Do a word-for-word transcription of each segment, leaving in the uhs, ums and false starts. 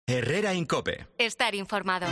Herrera Incope. Estar informado.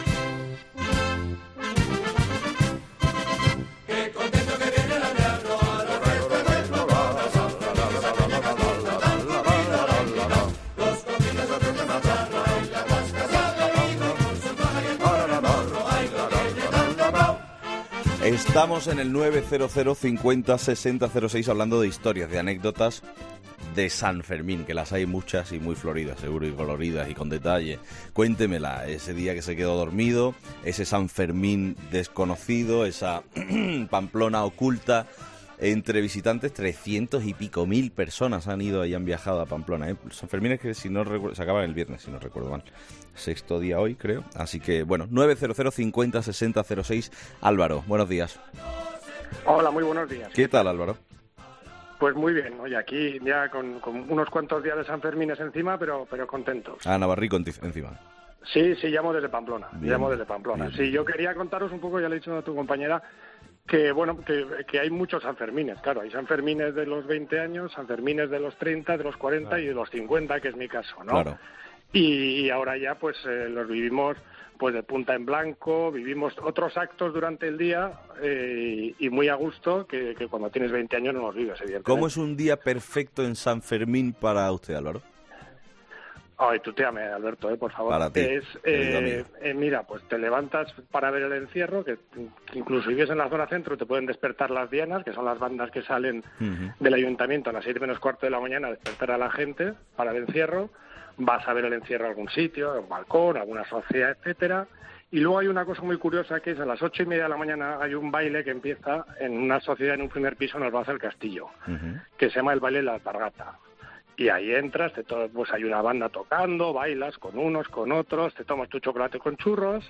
Estamos en el nueve cero cero cincuenta sesenta cero seis hablando de historias, de anécdotas de San Fermín, que las hay muchas y muy floridas, seguro, y coloridas y con detalle. Cuéntemela, ese día que se quedó dormido, ese San Fermín desconocido, esa Pamplona oculta. Entre visitantes, trescientos y pico mil personas han ido y han viajado a Pamplona. ¿eh? San Fermín es que si no recuerdo, se acaba el viernes, si no recuerdo mal. Sexto día hoy, creo. Así que, bueno, nueve cero cero cincuenta sesenta cero seis. Álvaro, buenos días. Hola, muy buenos días. ¿Qué tal, Álvaro? Pues muy bien. Oye, aquí ya con, con unos cuantos días de San Fermín encima, pero, pero contentos. Ah, Navarrico encima. Sí, sí, llamo desde Pamplona. Bien, llamo desde Pamplona. bien. Sí, yo quería contaros un poco, ya le he dicho a tu compañera, que bueno, que, que hay muchos Sanfermines, claro, hay Sanfermines de los veinte años, Sanfermines de los treinta, de los cuarenta claro. y de los cincuenta, que es mi caso, ¿no? Claro. Y, y ahora ya pues eh, los vivimos pues de punta en blanco, vivimos otros actos durante el día eh, y, y muy a gusto que, que cuando tienes veinte años no los vives, evidentemente. ¿Cómo es un día perfecto en San Fermín para usted, Álvaro? Ay, tuteame, Alberto, eh, por favor. Para ti, es, eh, eh, mira, pues te levantas para ver el encierro, que, que incluso si vives en la zona centro te pueden despertar las dianas, que son las bandas que salen uh-huh. del ayuntamiento a las siete menos cuarto de la mañana a despertar a la gente para el encierro. Vas a ver el encierro a algún sitio, a un balcón, a alguna sociedad, etcétera. Y luego hay una cosa muy curiosa que es a las ocho y media de la mañana hay un baile que empieza en una sociedad en un primer piso en el Plaza del Castillo, uh-huh. que se llama el baile de la Alpargata. Y ahí entras, te to- pues hay una banda tocando, bailas con unos, con otros, te tomas tu chocolate con churros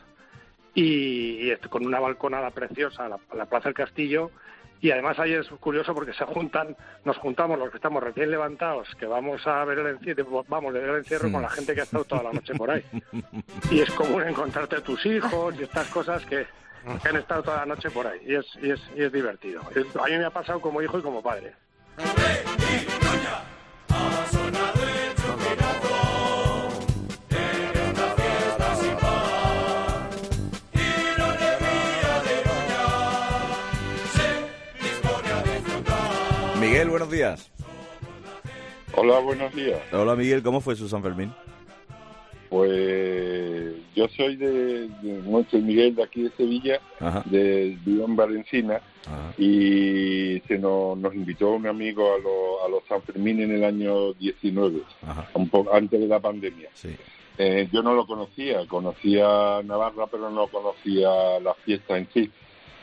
y, y con una balconada preciosa a la, a la Plaza del Castillo. Y además ahí es curioso porque se juntan, nos juntamos los que estamos recién levantados, que vamos a ver el encierro, vamos a ver el encierro sí. con la gente que ha estado toda la noche por ahí. Y es común encontrarte a tus hijos y estas cosas que, que han estado toda la noche por ahí. Y es, y es, y es divertido. Es, a mí me ha pasado como hijo y como padre. Ha sonado el choquinazo, eres una fiesta sin par, y la alegría de Doña se dispone a disfrutar. Miguel, buenos días. Hola, buenos días. Hola, Miguel, ¿cómo fue su San Fermín? Pues yo soy de, de Monte Miguel, de aquí de Sevilla, Ajá. de Vión Valencina, Ajá. y se nos, nos invitó un amigo a, lo, a los San Fermín en el año diecinueve, Ajá. un poco antes de la pandemia. Sí. Eh, yo no lo conocía, conocía Navarra, pero no conocía la fiesta en sí.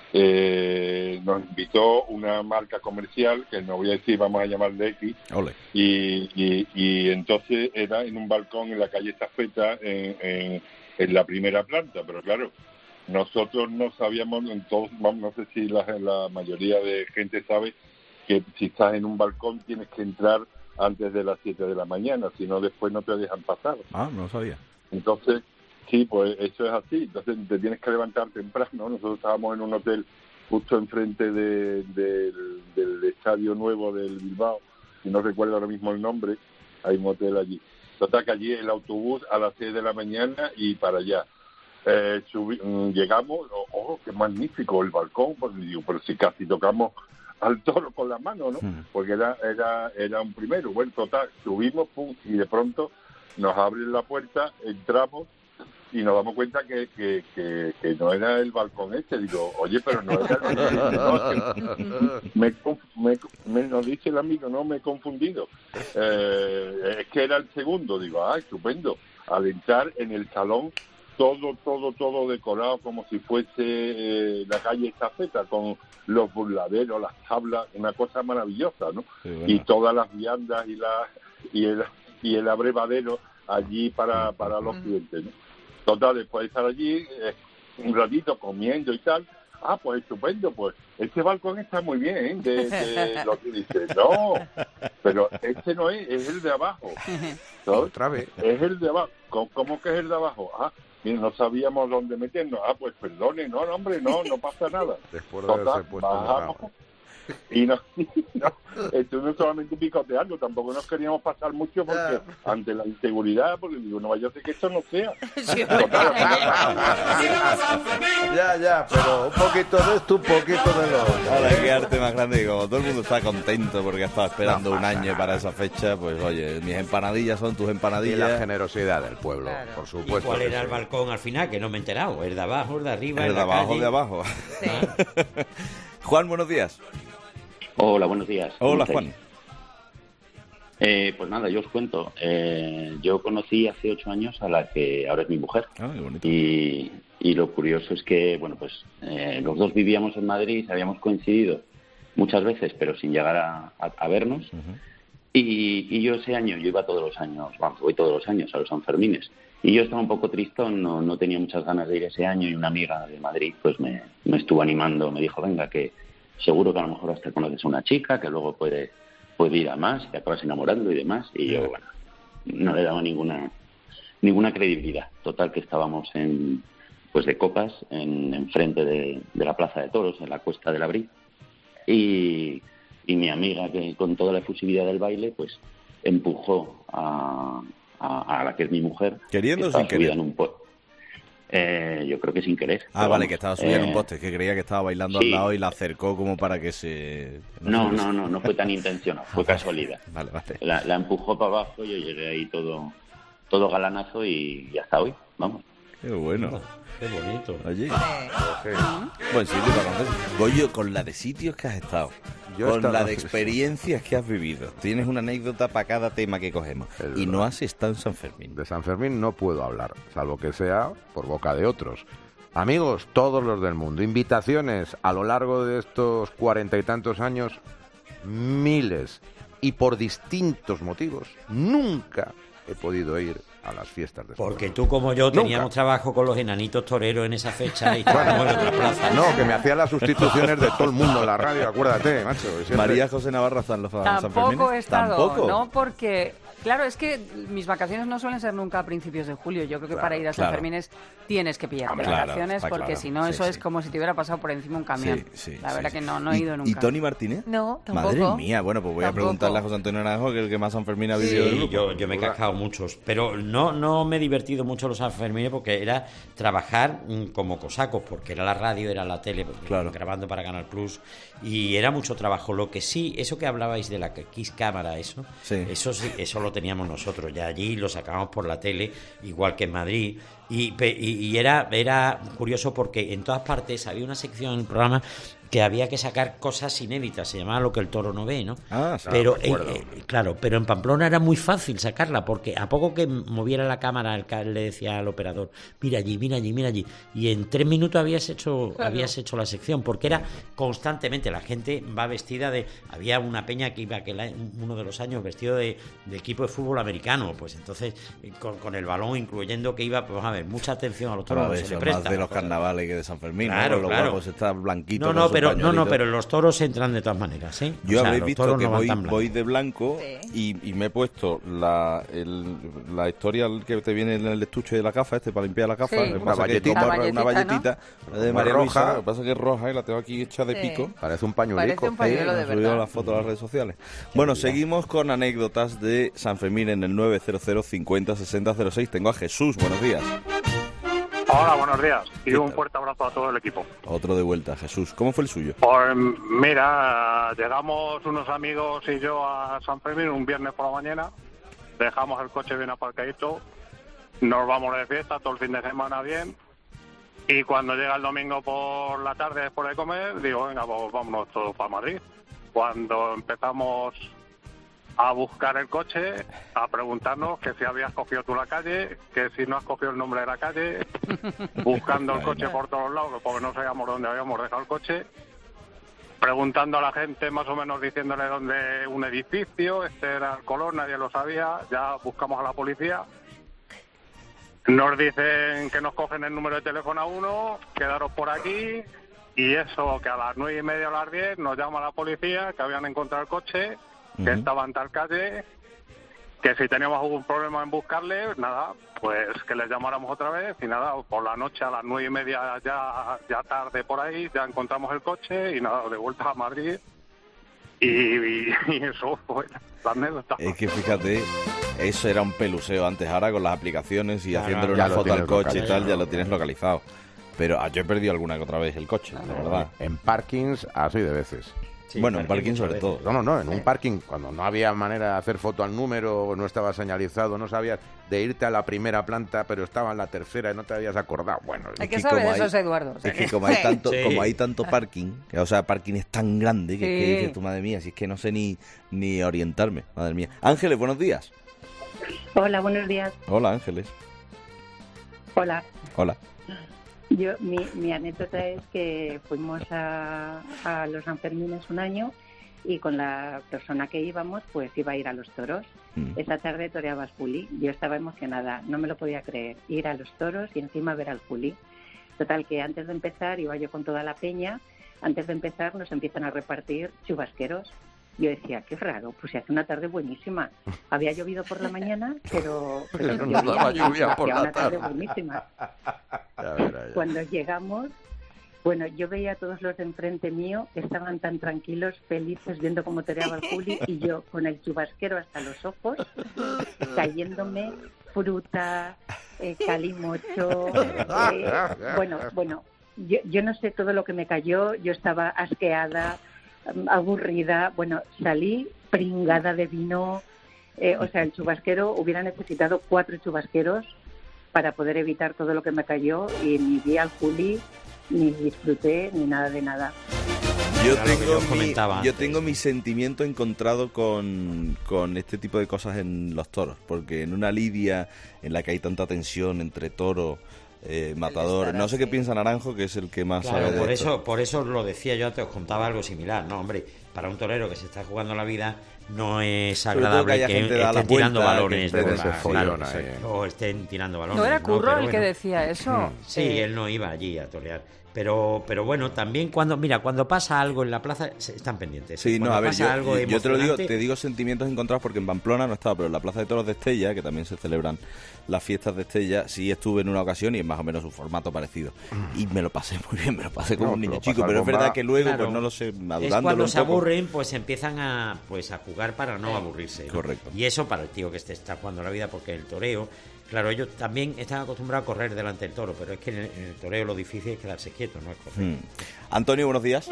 Eh, nos invitó una marca comercial, que no voy a decir, vamos a llamarle X, Ole. Y, y, y entonces era en un balcón en la calle Estafeta, en, en, en la primera planta, pero claro, nosotros no sabíamos, entonces, no sé si la, la mayoría de gente sabe que si estás en un balcón tienes que entrar antes de las siete de la mañana, si no después no te dejan pasar. Ah, no lo sabía. Entonces, sí, pues eso es así, entonces te tienes que levantar temprano. Nosotros estábamos en un hotel justo enfrente de, de, del estadio nuevo del Bilbao, si no recuerdo ahora mismo el nombre, hay un hotel allí. Total, que allí el autobús a las seis de la mañana y para allá. Eh, subí, llegamos, oh, oh, qué magnífico el balcón, pues digo, pero si casi tocamos al toro con la mano, ¿no? Hmm. Porque era, era, era un primero. Bueno, total, subimos, pum, y de pronto nos abren la puerta, entramos, y nos damos cuenta que, que, que, que no era el balcón este. Digo, oye, pero no era el balcón. Me, me, me, nos dice el amigo, no, me he confundido. Eh, es que era el segundo. Digo, ah, estupendo. Al entrar en el salón, todo, todo, todo decorado como si fuese eh, la calle Estafeta, con los burladeros, las tablas, una cosa maravillosa, ¿no? Sí, bueno. Y todas las viandas y, la, y, el, y el abrevadero allí para, para los clientes, ¿no? Total, después de estar allí eh, un ratito comiendo y tal, ah, pues estupendo, pues este balcón está muy bien, ¿eh? De, de lo que dice, no, pero este no es, es el de abajo. ¿Sabes? Otra vez. Es el de abajo. ¿Cómo, cómo que es el de abajo? Ah, mira, no sabíamos dónde meternos. Ah, pues perdone, no, no hombre, no, no pasa nada. Después de haberse puesto bajamos, y no, no estuvimos solamente picoteando, tampoco nos queríamos pasar mucho porque ante la inseguridad, porque digo, no vaya a ser que esto no sea. Sí, Ya, ya, pero un poquito de esto, un poquito de lo otro. Ahora qué arte más grande, y como todo el mundo está contento porque ha estado esperando un año para esa fecha, pues oye, mis empanadillas son tus Y la empanadillas. generosidad del pueblo, Claro. por ¿Y supuesto. cuál que era sí. el balcón al final? Que no me he enterado. ¿El de abajo, el de arriba? El en de la abajo, calle? de abajo. Sí. Juan, buenos días. Hola, buenos días. ¿Cómo Hola, estáis? Juan. Eh, pues nada, yo os cuento. Eh, yo conocí hace ocho años a la que ahora es mi mujer. Ah, qué bonito. Y, y lo curioso es que, bueno, pues eh, los dos vivíamos en Madrid, habíamos coincidido muchas veces, pero sin llegar a, a- a vernos. Ujú. Y, y yo ese año, yo iba todos los años, vamos, voy todos los años a los Sanfermines. Y yo estaba un poco tristón, no, no tenía muchas ganas de ir ese año y una amiga de Madrid pues me, me estuvo animando, me dijo, venga, que seguro que a lo mejor hasta conoces a una chica, que luego puede, puede ir a más, que acabas enamorando y demás. Y yo, bueno, no le daba ninguna ninguna credibilidad. Total, que estábamos en pues de copas en, en frente de, de la Plaza de Toros, en la Cuesta del Abril. Y, y mi amiga, que con toda la efusividad del baile, pues empujó a, a, a la que es mi mujer. ¿Queriendo o que estaba sin querer? subida en un po- eh, yo creo que sin querer. Ah, pero vale, vamos, que estaba subida en un eh, poste, que creía que estaba bailando sí. al lado y la acercó como para que se... No, sé. no, no, no fue tan intencionado, fue casualidad. Vale, vale. La, la empujó para abajo, yo llegué ahí todo, todo galanazo y, y hasta hoy, vamos. Qué bueno. Qué bonito. Allí. Sí. Buen sitio para conocer. Goyo, con la de sitios que has estado, Yo he con estado, la de sí, sí. experiencias que has vivido, tienes una anécdota para cada tema que cogemos. Es Y no verdad. has estado en San Fermín. De San Fermín no puedo hablar, salvo que sea por boca de otros. Amigos, todos los del mundo, invitaciones a lo largo de estos cuarenta y tantos años, miles, y por distintos motivos, nunca he podido ir a las fiestas de San Porque Fermín. tú como yo Nunca. teníamos trabajo con los enanitos toreros en esa fecha y estábamos en otra plaza. No, que me hacía las sustituciones de todo el mundo en la radio, acuérdate, macho. y siempre- María José Navarra San, San Fermín. Tampoco he estado, ¿Tampoco? ¿no? Porque, claro, es que mis vacaciones no suelen ser nunca a principios de julio. Yo creo que Claro, para ir a San claro. Fermín tienes que pillarte Claro, vacaciones, está porque claro. si no, Sí, eso sí. es como si te hubiera pasado por encima un camión. Sí, sí, la sí, verdad sí. que no, no he ¿Y- ido nunca. ¿Y Tony Martínez? No, tampoco. Madre mía, bueno, pues voy a Tampoco. preguntarle a José Antonio Naranjo, que es el que más San Fermín ha vivido del Sí, grupo. yo, yo me he cascado muchos, pero no, no me he divertido mucho los Sanfermines porque era trabajar mm, como cosacos, porque era la radio, era la tele, Claro. grabando para Canal Plus, y era mucho trabajo. Lo que sí, eso que hablabais de la Kiss Cámara, eso, Sí. eso sí, eso lo teníamos nosotros, ya allí lo sacábamos por la tele, igual que en Madrid. Y, pe- y, y era, era curioso porque en todas partes había una sección en el programa que había que sacar cosas inéditas, se llamaba Lo que el toro no ve, ¿no? Ah, sí. pero Ah, recuerdo. eh, eh, claro, pero en Pamplona era muy fácil sacarla porque a poco que moviera la cámara el ca- le decía al operador, mira allí, mira allí, mira allí, y en tres minutos habías hecho Claro. habías hecho la sección porque era constantemente, la gente va vestida de, había una peña que iba que la- uno de los años vestido de, de equipo de fútbol americano, pues entonces eh, con, con el balón incluyendo que iba, pues vamos a ver, mucha atención a los toros, Bueno, se eso le es presta, más de los ¿no? carnavales que de San Fermín, Claro, ¿no? Los claro. guapos está blanquito. No, con no, su pero no, no, pañuelito. pero los toros entran de todas maneras, ¿eh? Yo O sea, habéis los visto toros que no van voy, tan blancos. voy de blanco y, y me he puesto la, el- la historia que te viene en el estuche de la gafa, este para limpiar la gafa. Sí. Lo que Una pasa que valletita. como La una valletita, valletita de Como María roja. Luisa, lo que pasa es que es roja y la tengo aquí hecha de Sí. pico. Parece un pañuelico. Parece un pañuelo de He subido verdad. la foto a las redes sociales. Bueno, seguimos con anécdotas de San Fermín en el nueve cero cero cincuenta sesenta cero seis. Tengo a Jesús, buenos días. Hola, buenos días. Y ¿Qué un tal? fuerte abrazo a todo el equipo. Otro de vuelta, Jesús. ¿Cómo fue el suyo? Pues mira, llegamos unos amigos y yo a San Fermín un viernes por la mañana, dejamos el coche bien aparcadito, nos vamos de fiesta todo el fin de semana bien, y cuando llega el domingo por la tarde después de comer, digo, venga, pues vámonos todos para Madrid. Cuando empezamos a buscar el coche, a preguntarnos que si habías cogido tú la calle, que si no has cogido el nombre de la calle, buscando el coche por todos lados, porque no sabíamos dónde habíamos dejado el coche, preguntando a la gente, más o menos diciéndole dónde un edificio, este era el color, nadie lo sabía, ya buscamos a la policía. Nos dicen que nos cogen el número de teléfono a uno, quedaros por aquí, y eso, que a las nueve y media o las diez nos llama la policía, que habían encontrado el coche, que Ujú. estaba en tal calle, que si teníamos algún problema en buscarle, nada, pues que les llamáramos otra vez, y nada, por la noche a las nueve y media, ya, ya tarde por ahí, ya encontramos el coche, y nada, de vuelta a Madrid, Y, y, y eso, bueno, la anécdota. Es que fíjate, eso era un peluseo antes, ahora con las aplicaciones y Claro, haciéndole ya una lo foto al tienes coche y localizado. tal, ya lo tienes localizado. Pero ah, yo he perdido alguna que otra vez el coche, la verdad. En parkings, así de veces. Sí, bueno, en parking parking sobre muchas todo. veces. No, no, no, en un parking, cuando no había manera de hacer foto al número, no estaba señalizado, no sabías de irte a la primera planta, pero estaba en la tercera y no te habías acordado. Bueno, Hay Es que que saber como eso, hay- es Eduardo. o sea Es que que- como hay tanto, Sí. como hay tanto parking, o sea, parking es tan grande que, Sí. que, que tu madre mía, si es que no sé ni, ni orientarme, madre mía. Ángeles, buenos días. Hola, buenos días. Hola, Ángeles. Hola. Hola. Yo, mi, mi anécdota es que fuimos a, a los Sanfermines un año y con la persona que íbamos, pues iba a ir a los toros. Mm. Esa tarde toreaba Juli. Yo estaba emocionada, no me lo podía creer. Ir a los toros y encima ver al Juli. Total, que antes de empezar, iba yo con toda la peña, antes de empezar nos empiezan a repartir chubasqueros. Yo decía, qué raro, pues se hace una tarde buenísima. Había llovido por la mañana, pero, Pero pero nos daba llovía y lluvia por hacía la una tarde tarde. buenísima. Ya verás, ya. Cuando llegamos, bueno, yo veía a todos los de enfrente mío que estaban tan tranquilos, felices, viendo cómo toreaba el Juli, y yo con el chubasquero hasta los ojos, cayéndome fruta, eh, calimocho, eh, bueno, bueno, yo, yo no sé todo lo que me cayó, yo estaba asqueada, mm, aburrida, bueno, salí pringada de vino, eh, o sea, el chubasquero, hubiera necesitado cuatro chubasqueros para poder evitar todo lo que me cayó, y ni vi al Juli, ni disfruté, ni nada de nada. Yo Era lo que tengo, yo mi, comentaba yo antes. tengo mi sentimiento encontrado con, con este tipo de cosas en los toros, porque en una lidia en la que hay tanta tensión entre toro, eh, matador, estará, no sé qué sí. piensa Naranjo, que es el que más Claro, sabe de por esto. eso, por eso lo decía yo antes, os contaba algo similar. No, hombre, para un torero que se está jugando la vida no es Sobre todo agradable que haya que, gente da la estén tirando vuelta, balones, que ¿no? ese Claro, follón claro, ahí. o estén tirando balones. No era Curro Pero el que bueno. decía eso. Sí, Eh, él no iba allí a torear. Pero, pero bueno, también cuando, mira, cuando pasa algo en la plaza, se- están pendientes. Sí, no, Cuando a ver, pasa yo, algo yo te lo digo, emocionante, te digo sentimientos encontrados porque en Pamplona no estaba, pero en la Plaza de Toros de Estella, que también se celebran las fiestas de Estella, sí estuve en una ocasión y es más o menos un formato parecido. Y me lo pasé muy bien, me lo pasé como No, un te niño lo chico, pasas pero es bomba. verdad que luego, Claro. pues no lo sé, es madurándolo cuando un se poco. aburren, pues empiezan a pues a jugar para no aburrirse, ¿no? Correcto. Y eso para el tío que este está jugando la vida, porque el toreo, claro, ellos también están acostumbrados a correr delante del toro, pero es que en el, en el toreo lo difícil es quedarse quieto, no es correr. Mm. Antonio, buenos días.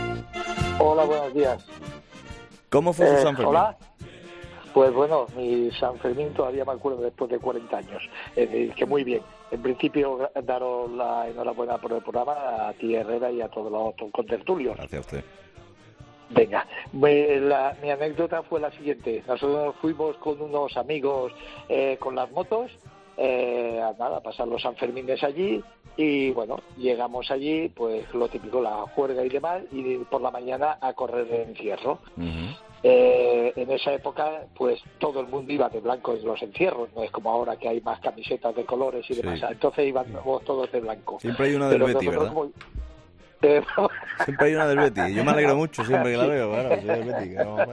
Hola, buenos días. ¿Cómo fue su Eh, San Fermín? hola. Pues bueno, mi San Fermín todavía me acuerdo después de cuarenta años. Es decir, que muy bien. En principio, daros la enhorabuena por el programa a ti, Herrera, y a todos los contertulios. Gracias a usted. Venga, me- la- mi anécdota fue la siguiente. Nosotros fuimos con unos amigos eh, con las motos, eh, a nada, a pasar los Sanfermines allí, y bueno, llegamos allí, pues lo típico, la juerga y demás, y por la mañana a correr de encierro. Ujú. Eh, en esa época, pues todo el mundo iba de blanco en los encierros, no es como ahora que hay más camisetas de colores y Sí. demás. Entonces íbamos todos de blanco. Siempre hay una del Pero Betis, nosotros ¿verdad? muy- eh, Siempre hay una del Betis. Yo me alegro mucho siempre que la veo, claro, soy del Betis. que vamos a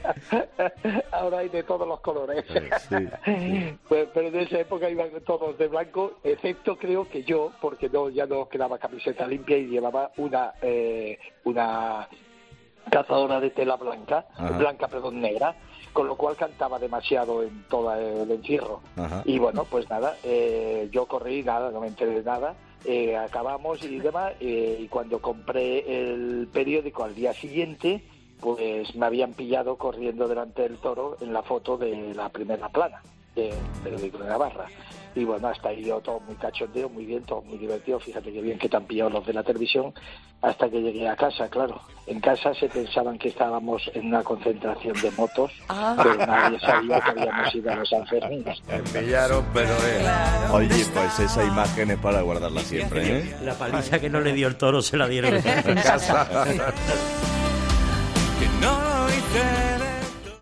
ver. ahora hay de todos los colores. Sí, sí. Pues, pero en esa época iban todos de blanco, excepto creo que yo, porque no ya no quedaba camiseta limpia y llevaba una eh, una cazadora de tela blanca, Ajá. blanca perdón, negra, con lo cual cantaba demasiado en todo el encierro. Ajá. Y bueno, pues nada, eh, yo corrí, nada, no me enteré de nada, eh, acabamos y demás, eh, y cuando compré el periódico al día siguiente, pues me habían pillado corriendo delante del toro en la foto de la primera plana del periódico de Navarra. Y bueno, hasta ahí yo todo muy cachondeo, muy bien, todo muy divertido. Fíjate qué bien que te han pillado los de la televisión, hasta que llegué a casa, claro. En casa se pensaban que estábamos en una concentración de motos, pero nadie sabía que habíamos ido a los Sanfermines. Me pillaron, pero eh. Oye, pues esa imagen es para guardarla siempre, ¿eh? La paliza que no le dio el toro se la dieron en casa. que no lo hice